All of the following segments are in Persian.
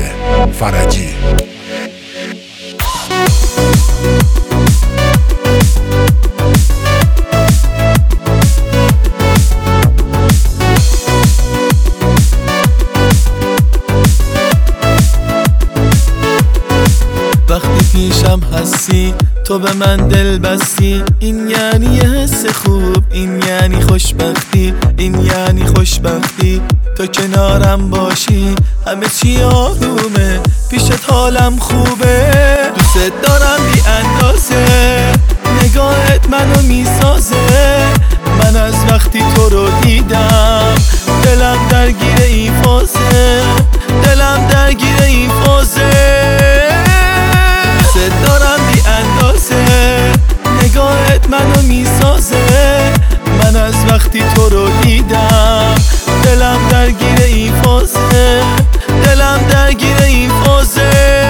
فرجی. وقتی پیشم هستی تو به من دل بستی، این یعنی یه حس خوب، این یعنی خوشبختی، این یعنی خوشبختی. تو کنارم باشی همه چی آرومه، پیشت حالم خوبه. دوست دارم بی اندازه، نگاهت منو میسازه. من از وقتی تو رو دیدم دلم درگیر این فازه، دلم درگیر این فازه. دارم بی اندازه، نگاهت منو میسازه. من از وقتی تو رو دیدم دلم درگیر این فازه، دلم درگیر این فازه.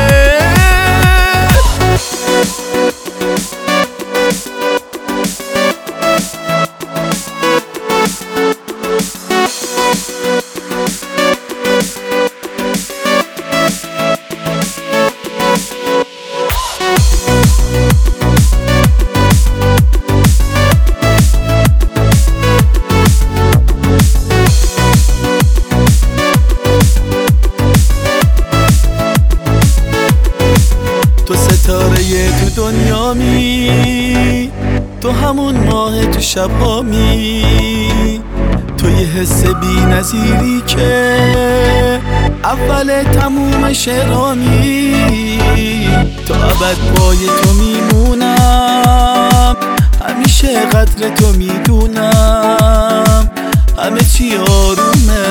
تو ستاره تو دنیامی، تو همون ماه تو شبامی. تو یه حس بی نظیری که اول تموم شعرامی. تو ابد پای تو میمونم، همیشه قدر تو میدونم. همه چی آرومه،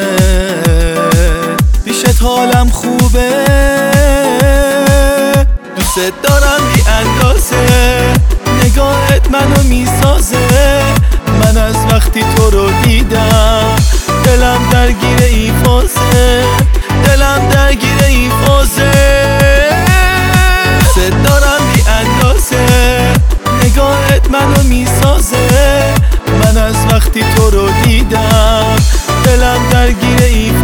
پیشت حالم خوبه. دوست دارم بی اندازه، نگاهت منو میسازه. من از وقتی تو رو دیدم دلم درگیر این فازه، دلم درگیر این فازه. دوست دارم بی اندازه، نگاهت منو میسازه. من از وقتی تو رو دیدم دلم درگیر این